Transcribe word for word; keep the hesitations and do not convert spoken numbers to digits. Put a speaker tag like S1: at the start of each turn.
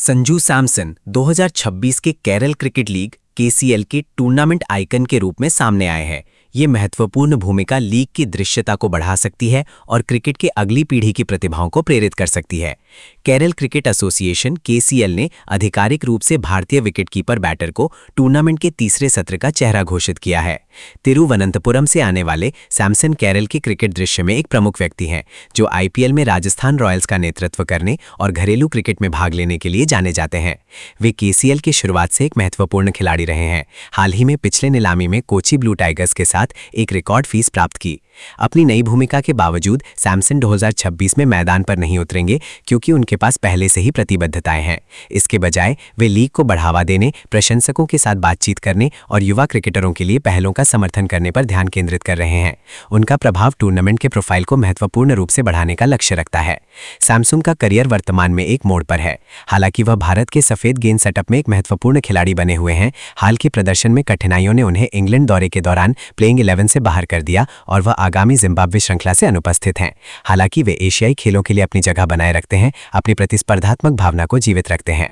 S1: संजू सैमसन दो हज़ार छब्बीस के केरल क्रिकेट लीग के सी एल के टूर्नामेंट आइकन के रूप में सामने आए हैं। ये महत्वपूर्ण भूमिका लीग की दृश्यता को बढ़ा सकती है और क्रिकेट के अगली पीढ़ी की प्रतिभाओं को प्रेरित कर सकती है। केरल क्रिकेट एसोसिएशन के सी एल ने आधिकारिक रूप से भारतीय विकेटकीपर बैटर को टूर्नामेंट के तीसरे सत्र का चेहरा घोषित किया है। तिरुवनंतपुरम से आने वाले सैमसन केरल के क्रिकेट दृश्य में एक प्रमुख व्यक्ति हैं, जो आई पी एल में राजस्थान रॉयल्स का नेतृत्व करने और घरेलू क्रिकेट में भाग लेने के लिए जाने जाते हैं। वे के सी एल की शुरुआत से एक महत्वपूर्ण खिलाड़ी रहे हैं। हाल ही में पिछले नीलामी में कोची ब्लू टाइगर्स के साथ एक रिकॉर्ड फीस प्राप्त की। अपनी नई भूमिका के बावजूद सैमसन दो हज़ार छब्बीस में मैदान पर नहीं उतरेंगे, क्योंकि उनके पास पहले से ही प्रतिबद्धताएं हैं। इसके बजाय वे लीग को बढ़ावा देने, प्रशंसकों के साथ बातचीत करने और युवा क्रिकेटरों के लिए पहलों का समर्थन करने पर ध्यान केंद्रित कर रहे हैं। उनका प्रभाव टूर्नामेंट के प्रोफाइल को महत्वपूर्ण रूप से बढ़ाने का लक्ष्य रखता है। सैमसन का करियर वर्तमान में एक मोड़ पर है। हालांकि वह भारत के सफेद गेंद सेटअप में एक महत्वपूर्ण खिलाड़ी बने हुए हैं। हाल के प्रदर्शन में कठिनाइयों ने उन्हें इंग्लैंड दौरे के दौरान प्लेइंग इलेवन से बाहर कर दिया और वह आगामी जिम्बाब्वे श्रृंखला से अनुपस्थित हैं। हालांकि वे एशियाई खेलों के लिए अपनी जगह बनाए रखते हैं, अपनी प्रतिस्पर्धात्मक भावना को जीवित रखते हैं।